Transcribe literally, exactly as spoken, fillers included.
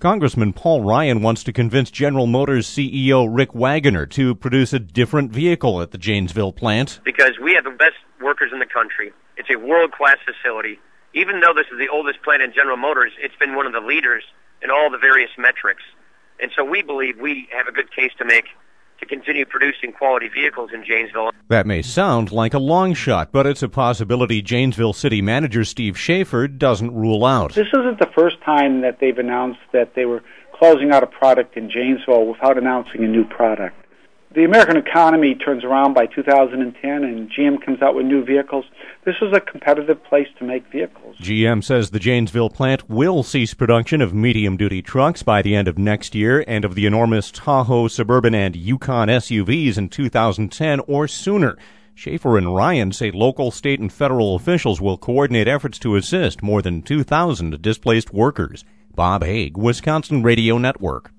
Congressman Paul Ryan wants to convince General Motors C E O Rick Wagoner to produce a different vehicle at the Janesville plant. Because we have the best workers in the country. It's a world-class facility. Even though this is the oldest plant in General Motors, it's been one of the leaders in all the various metrics. And so we believe we have a good case to make to continue producing quality vehicles in Janesville. That may sound like a long shot, but it's a possibility Janesville City Manager Steve Schaefer doesn't rule out. This isn't the first time that they've announced that they were closing out a product in Janesville without announcing a new product. The American economy turns around by two thousand ten, and G M comes out with new vehicles. This is a competitive place to make vehicles. G M says the Janesville plant will cease production of medium-duty trucks by the end of next year and of the enormous Tahoe, Suburban, and Yukon S U Vs in two thousand ten or sooner. Schaefer and Ryan say local, state, and federal officials will coordinate efforts to assist more than two thousand displaced workers. Bob Haig, Wisconsin Radio Network.